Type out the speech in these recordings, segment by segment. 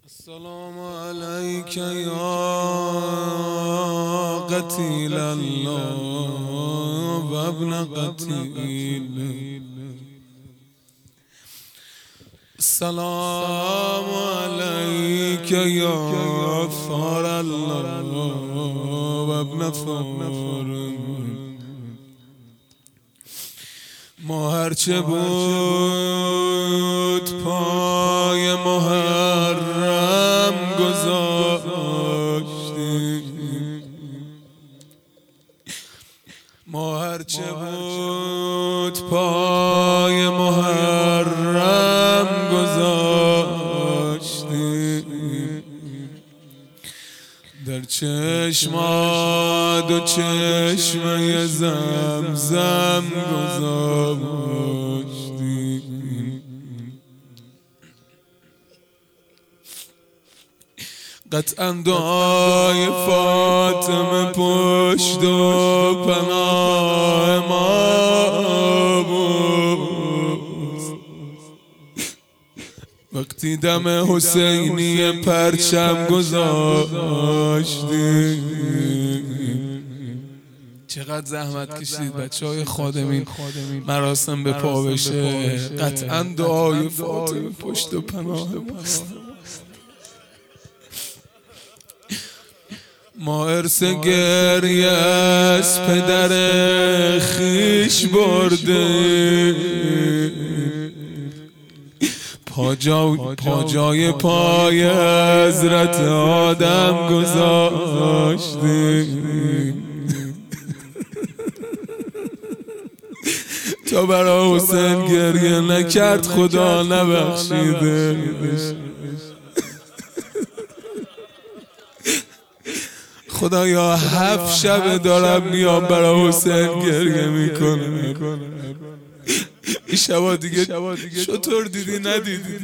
السلام عليك يا قتيل الله وابن قتيل. السلام عليك يا ثار الله وابن ثار. ما هرچه بود پای محرم گذاشتیم، ما هرچه بود پای محرم گذاشتیم، در چشمات و چشمه زمزم گذاشتیم. قطعا دعای فاطمه پشت و پناه ما بود. وقتی دم حسینی پرچم گذاشتیم، چقدر زحمت کشید بچه‌های خادمین مراسم به پا بشه. قطعا دعای فاطمه پشت و پناه ماست. ما ارث گریه از پدر خیش برده، پاجای پای حضرت آدم گذاشتیم تا برای حسین گریه نکرد خدا نبخشیده. خدایا 7 شب دارم میام برای حسین گریه میکنم. این شبا دیگه چطور دیدی ندیدی؟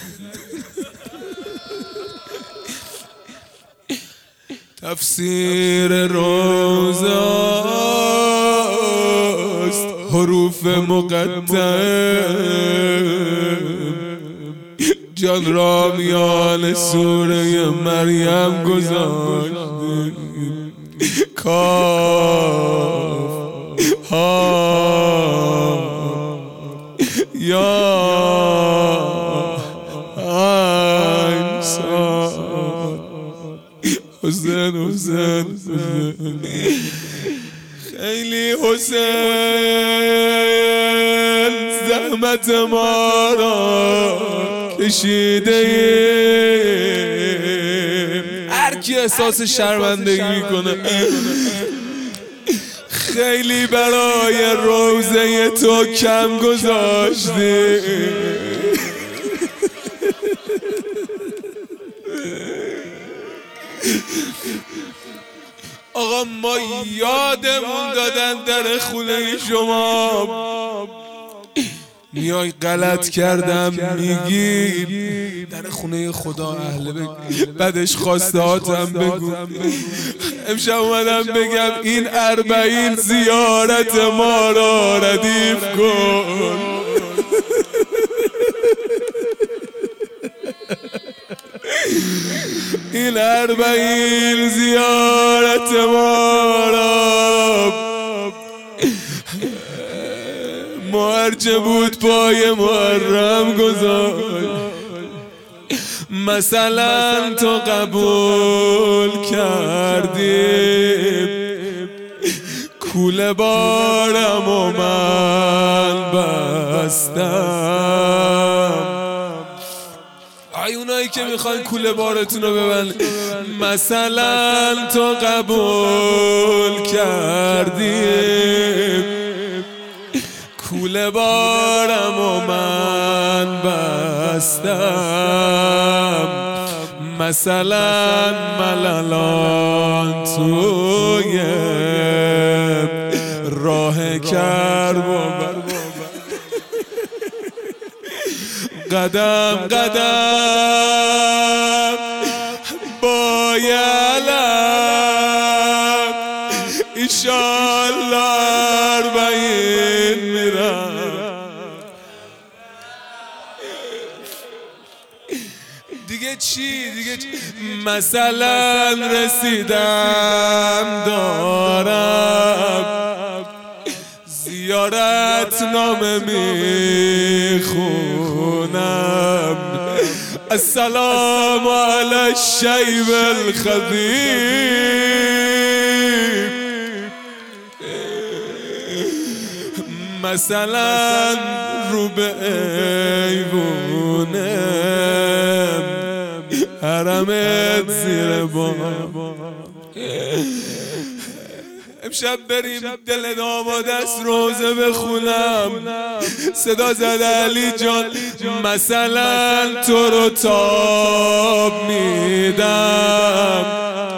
تفسیر روزاست حروف مقطع، جان را میان سوره مریم گذاشتیم. کاف ها یا عین صاد. حسین حسین حسین خیلی حسین زحمت ما را کشیده. هر کی احساس شرمندگی میکنه خیلی برای روزه تو کم گذاشتی. آقا ما یادمون دادن در خونه شما میای غلط کردم میگی در خونه خدا اهل بدش خواستهاتم بگو. امشب اومدم بگم این 40 زیارت ما را ردیف کن. این 40 زیارت ما را هرچه بود پای محرم گذاشت. مثلا تو قبول کردی کوله بارم و من بستم. اونایی که میخوان کوله بارتون رو ببند، مثلا تو قبول کردی کوله بارم و من بستم. مثلا ملالان توی راه کرب و قدم قدم با یلم ایشالله 40 میرم. دیگه چی؟ مثلا رسیدم دارم زیارت نامه میخونم السلام علی الشیب الخبیب مثلا رو به ایوونم حرمت زیر بام امشب بریم دل داماد است روزه بخونم صدا زد علی جان مثلا تو رو تاب میدم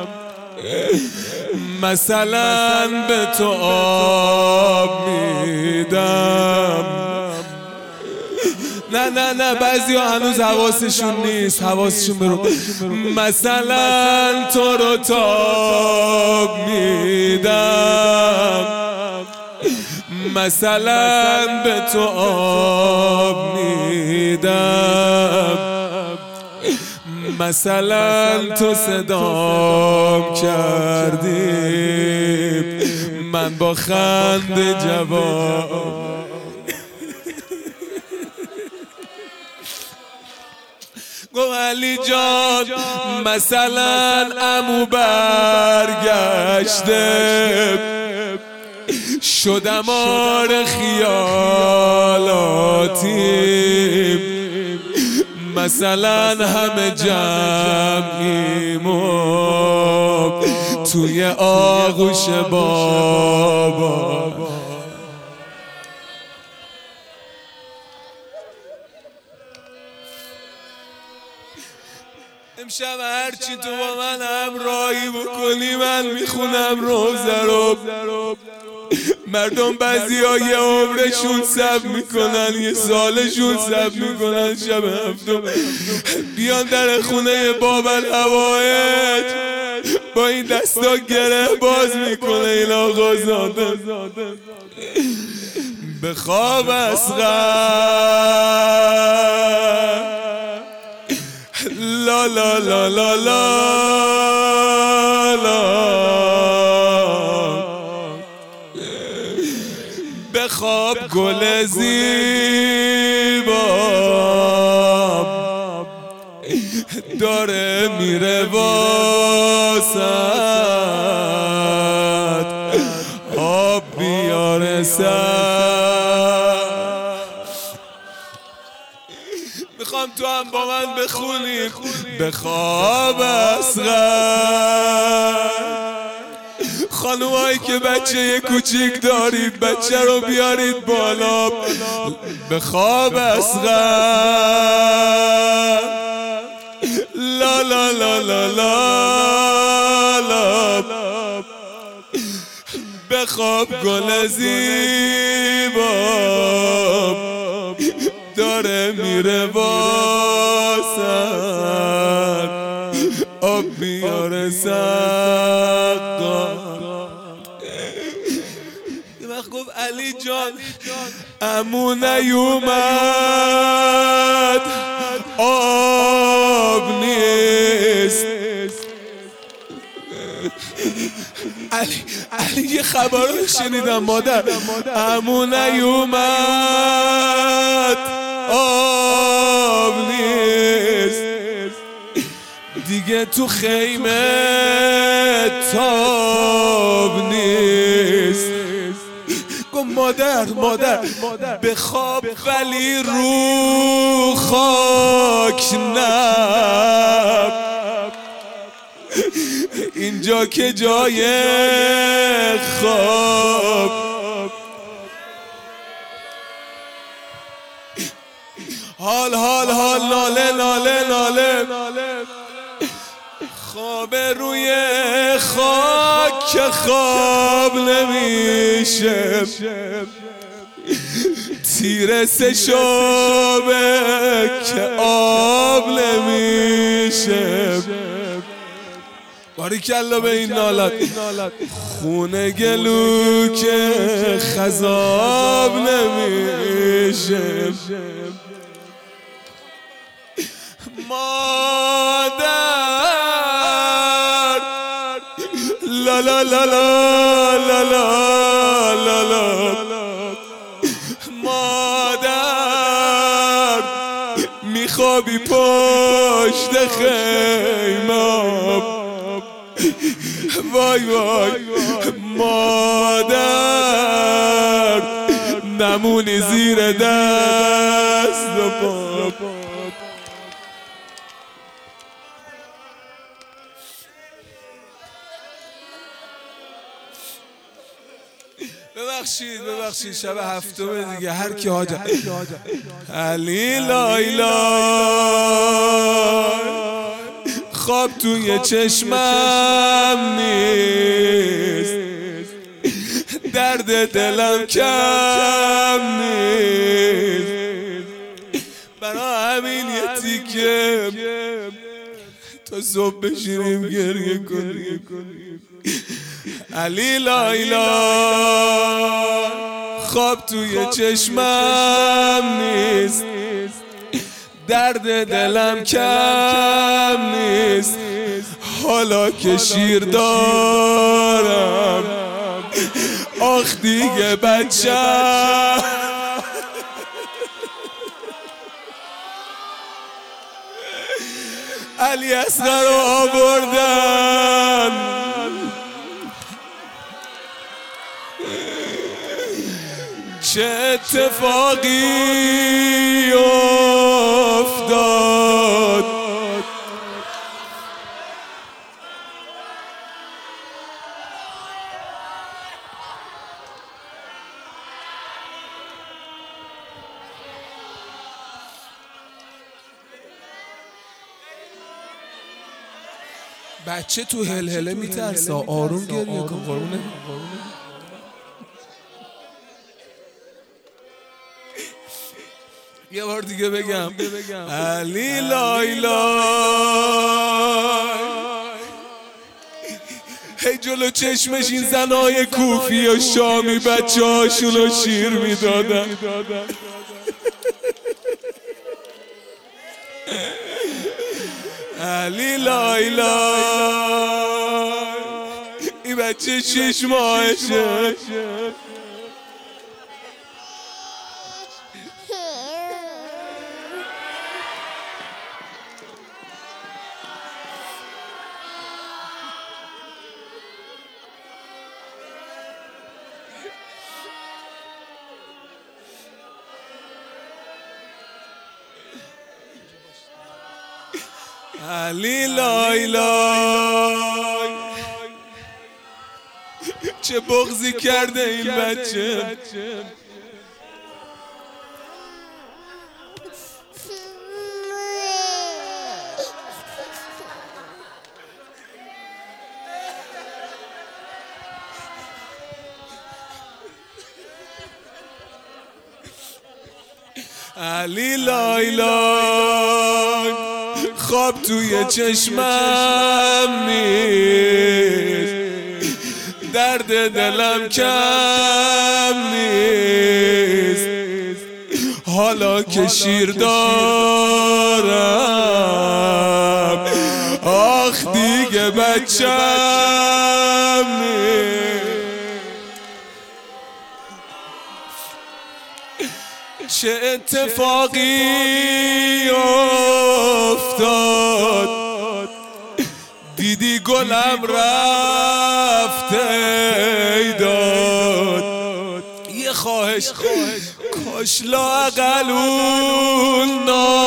مثلا به تو آب میدم نه بعضی ها هنوز حواسشون نیست حواسشون برو مثلا تو رو تاب میدم مثلا به تو آب میدم مثلا تو صدام کردی من با خنده جواب گو علی جان مثلا عمو برگشته شدم آر خیالاتی مثلا همه جمعیم توی آغوش بابا امشب هرچی تو با من همراهی بکنی من میخونم روزه رو مردم بعضی ها یه عمرشون صبر میکنن یه سالشون صبر میکنن شب هفتم بیان در خونه بابل هوایت با این دستا گره باز میکنه این آقا زاده به خواب اصغر لا لا لا لا لا به خواب گل زیبا داره میره واسط آب بیاره سر میخوام تو هم با من بخونی به خواب اصغر خانومایی که بچه یه کوچیک دارید بچه رو بیارید بالا به خواب اصغر لا لا لا لا لا به خواب گل زیبا داره میره واسد آب میاره سقا یه وقت گفت علی جان عمو نیومد آب نیست علی یه خبر رو شنیدم مادر عمو نیومد آب نیست دیگه تو خیمه تاب نیست گفت مادر بخواب ولی رو خاک نب اینجا که جای خواب حال ناله خواب روی خاک که خواب نمیشه تیر سشابه که آب نمیشه باریکلا به این نالت خونه گلو که خضاب نمیشه ما لا لا لا لا لا لا لا مادر میخوابی پشت خیمه وای وای مادر نمونی زیر دست و پا ببخشید شب هفتم دیگه هر کی حاجت علی لایلا خواب توی چشمم نیست درد دلم کم نیست برا همین یه تیکه تا صبح بشینیم گریه کنیم علی لایلا خواب توی چشمم نیست درد دلم کم نیست حالا که شیر دارم آخ دیگه بچم علی اصغر رو آوردن چه اتفاقی افتاد بچه تو هلهله میترسه آروم گریه کن قربونه یه بار دیگه بگم علی لایلا هی جلو چشمش این زنای کوفی و شامی بچه هاشونو شیر میدادن علی لایلا این بچه 6 ماهشه علی لایلا چه بغضی کرده این بچه علی لایلا خواب توی چشمم نیست درد دلم کم نیست حالا که شیر دارم آخ دیگه بچم نیست چه اتفاقی افتاد دیدی گلم رفته داد یه خواهش کاش لااقل اون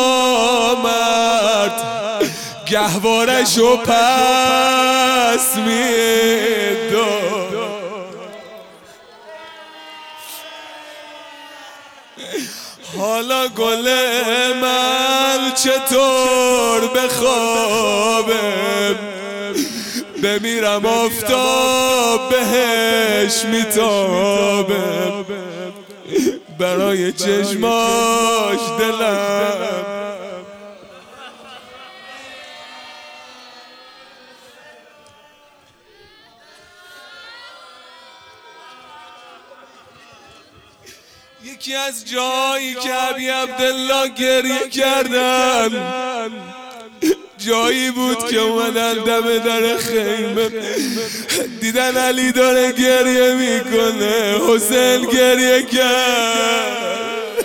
نامرد گهوارشو پس میداد حالا گل من چطور بخوابم بمیرم آفتاب بهش میتابم برای چشماش دلم یکی از جایی که ابی عبدالله گریه کردن جایی بود که اومدن دم در خیمه، دیدن علی داره گریه میکنه، حسین گریه کرد.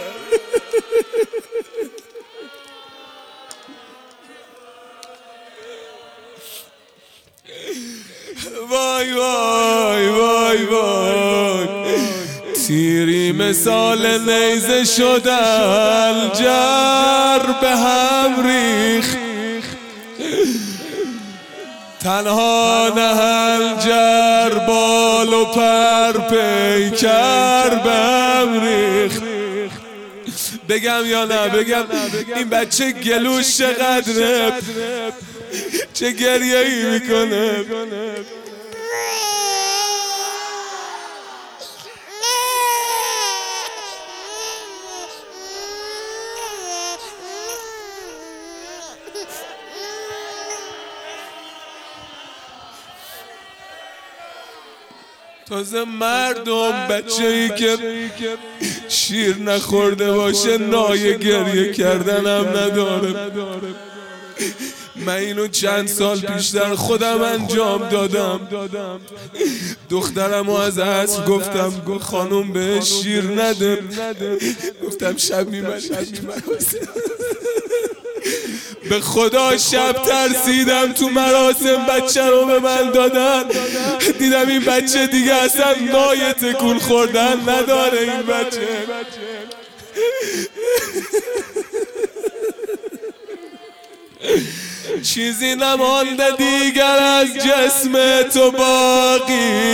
وای وای وای وای، تیری مثال نیزه شدن جر به هم ریخت، تنها نهنجر بال و پر پیکر به هم ریخت. بگم یا نه بگم؟ این بچه گلوش چقدره، چه گریه‌ای میکنه. تازه مردم بچه‌ای که شیر نخورده باشه نایه گریه کردنم نداره. من اینو چند سال پیشتر خودم انجام دادم. دخترمو از عصر گفتم خانم بهش شیر نده، گفتم شب میمرد. به خدا شب ترسیدم تو مراسم بچه رو به من دادن، دیدم این بچه دیگه اصلا نای تکون خوردن نداره. این بچه چیزی نمانده دیگر از جسم تو باقی،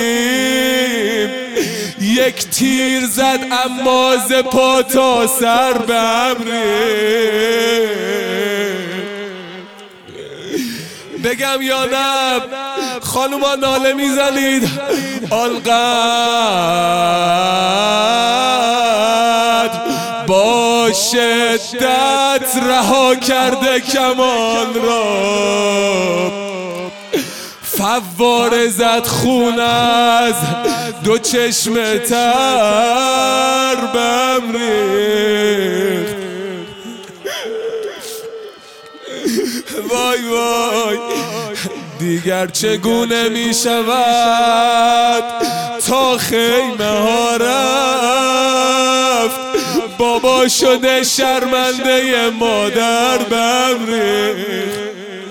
یک تیر زد اما ز پا تا سر به هم ریخت. بگم یا نه؟ خانوما ناله میزنید آنقدر با شدت رها کرده کمان را، فواره زد خون از دو چشم تر بهم ریخت. وای وای، دیگر چگونه می شود تا خیمه ها رفت، بابا شده شرمنده مادر بهم ریخت.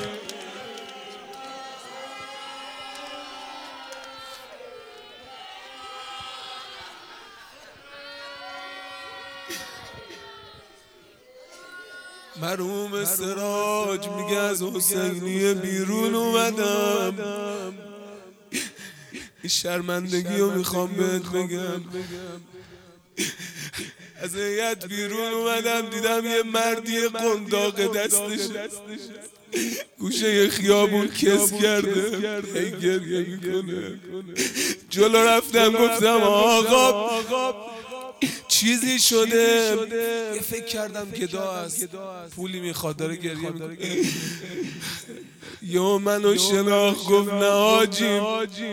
مرحوم سراج میگه از حسینیه بیرون اومدم، این شرمندگی رو میخوام بهت بگم. از هیئت بیرون اومدم دیدم یه مردی قنداق دستش گوشه یه خیابون کس کرده، هی گریه میکنه. جلو رفتم گفتم آقا چیزی شده؟ یه فکر کردم گدا است، پولی میخواد، داره گریه میکنه. یا منو شناخت گفت نه حاجیم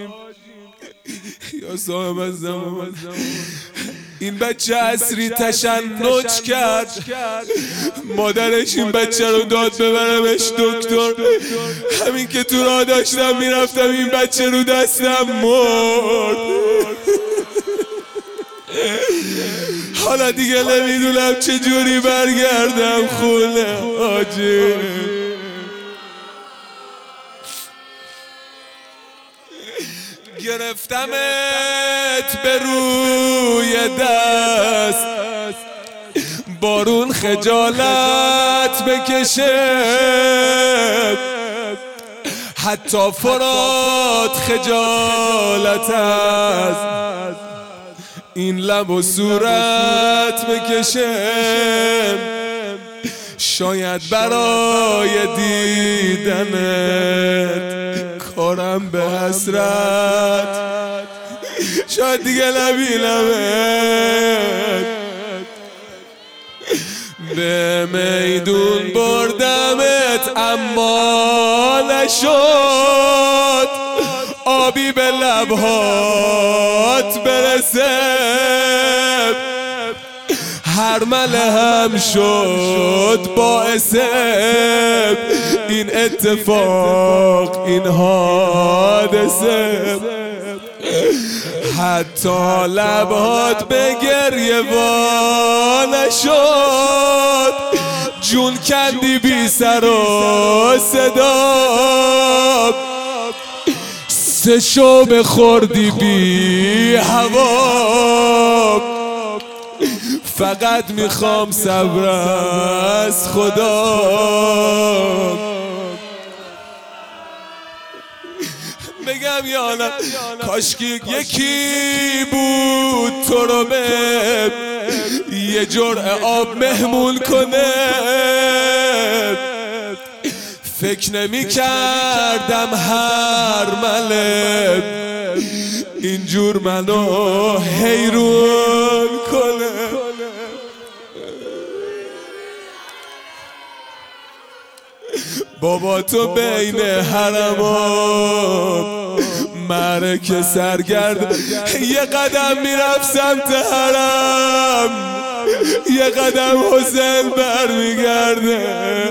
یا صاحب الزمان. این بچه عصری تشنج کرد، مادرش این بچه رو داد ببرمش دکتر. همین که تو راه داشتم میرفتم این بچه رو دستم مرد. حالا دیگه نمیدونم چجوری برگردم خونه حاجی. گرفتمت به روی دست، بارون خجالت بکشه، حتی فرات خجالت است این لب و صورت بکشه. شاید برای دیدنت کارم به حسرت، شاید دیگه نبینمت. به میدون بردمت اما نشد آبی به لبهات برسه. هر مله هم شد باعث این اتفاق، این حادثه، حتی لبات به گریه وا نشد، جون کندی بی سر و صدا، سه شب خوردی بی هوا، فقط میخوام صبر از خدا. بگم یا نه کاشکی یکی بود تو رو به یه جرعه آب مهمون کنه، فکر نمی کردم هر مله اینجور منو حیرون کنه. بابا تو بین حرمات معرکه سرگرد، یه قدم میرفت سمت حرم، یه قدم حسین برمیگرده.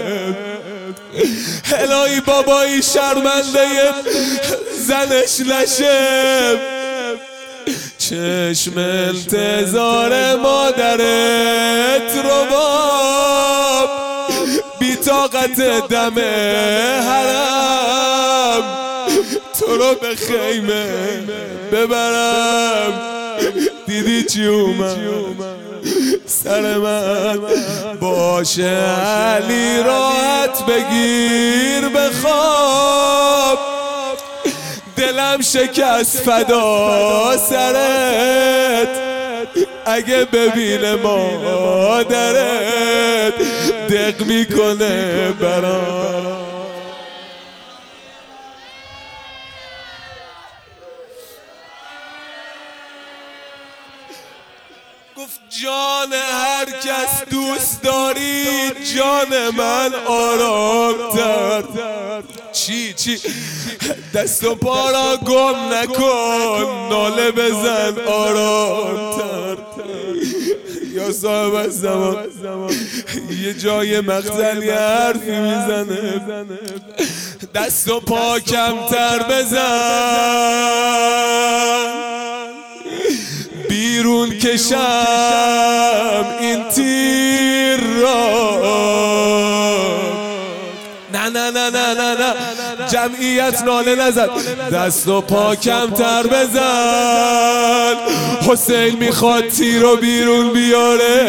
الهی بابایی شرمنده زنش نشه، چشم انتظار مادرت رو باب، بی طاقت دم حرم تو رو به خیمه ببرم. دیدی چی اومد سر من؟ باشه علی راحت بگیر بخواب، دلم شکست فدا سرت، اگه ببینه مادرت دق میکنه برام. گفت جان هر کس دوست داری جان من آرام‌تر. چی دست و پا را گم نکن، ناله بزن آرام‌تر. یا صاحب الزمان یه جای مقتل یه حرفی میزنه، دست و پا کمتر بزن، بیرون کشم این تیر را. نه نه نه نه نه نه جمعیت ناله نزد، دست و پا کمتر بزن، حسین میخواد تیر رو بیرون بیاره،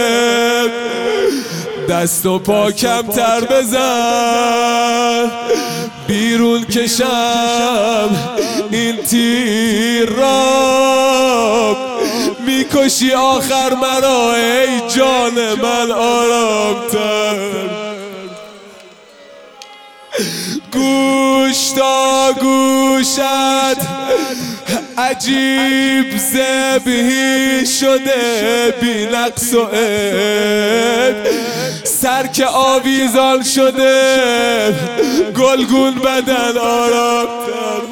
دست و پا کمتر بزن، بیرون کشم این تیر را. میکشی آخر مرا ای جان من آرام‌تر. گوش تا گوشت عجیب ذبحی شده، بی نقص و عیب، سر که آویزان شده، گلگون بدن آرام‌تر.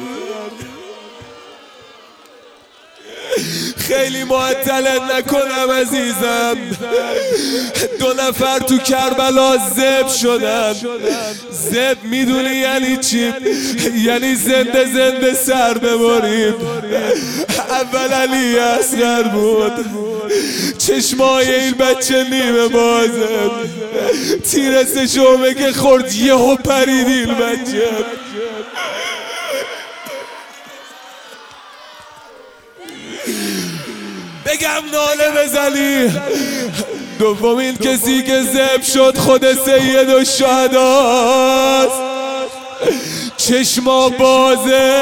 خیلی معطلت نکنم عزیزم، 2 نفر تو کربلا ذبح شدن. ذبح میدونی یعنی چی؟ یعنی زنده زنده سر ببریم. اول علی اصغر بود، چشمای این بچه نیمه بازه، تیر سه‌شعبه که خورد یهو پرید این بچه. بگم ناله بزنی. دومین کسی که ذبح شد خود سید الشهداست، چشما بازه،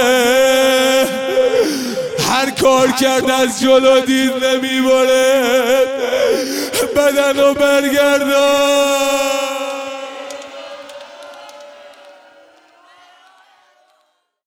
هر کار کرد از جلو دید نمیبره، بدنو برگردان.